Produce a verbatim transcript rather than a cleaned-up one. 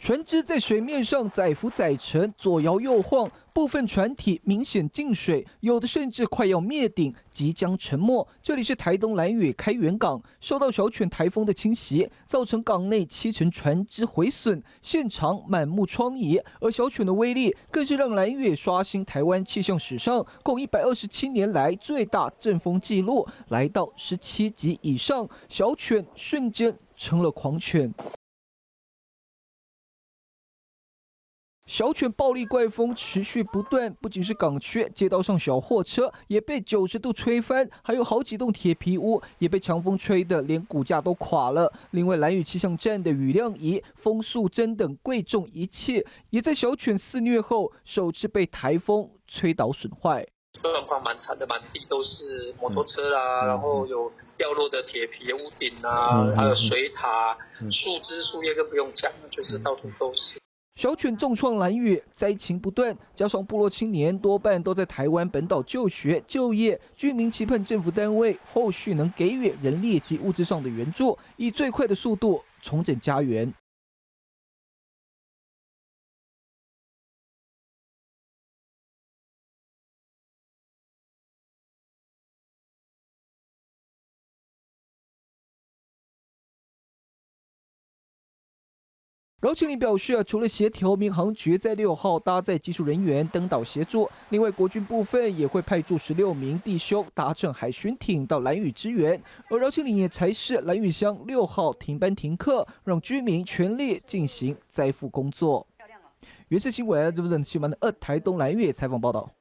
船只在水面上载浮载沉，左摇右晃，部分船体明显进水，有的甚至快要灭顶，即将沉没。这里是台东兰屿开元港，受到小犬台风的侵袭，造成港内七成船只毁损，现场满目疮痍。而小犬的威力更是让兰屿刷新台湾气象史上共一百二十七年来最大阵风纪录，来到十七级以上，小犬瞬间成了狂犬。 小犬暴力怪风持续不断，不仅是港区，街道上小货车也被九十度吹翻，还有好几栋铁皮屋也被强风吹得连骨架都垮了。另外，兰屿气象站的雨量仪、风速针等贵重仪器，也在小犬肆虐后首次被台风吹倒损坏。 状况蛮惨的，满地都是摩托车啊，嗯、然后有掉落的铁皮屋顶啊，嗯、还有水塔、嗯、树枝、树叶更不用讲了，就是到处都是。 小犬重创兰屿，灾情不断，加上部落青年多半都在台湾本岛就学就业，居民期盼政府单位后续能给予人力及物质上的援助，以最快的速度重整家园。饶庆林表示，除了协调民航局在六号搭载技术人员登岛协助，另外国军部分也会派驻十六名弟兄搭乘海巡艇到兰屿支援。而饶庆林也才是兰屿乡六号停班停课，让居民全力进行灾复工作。原视新闻，这不是新闻的二台东兰屿采访报道。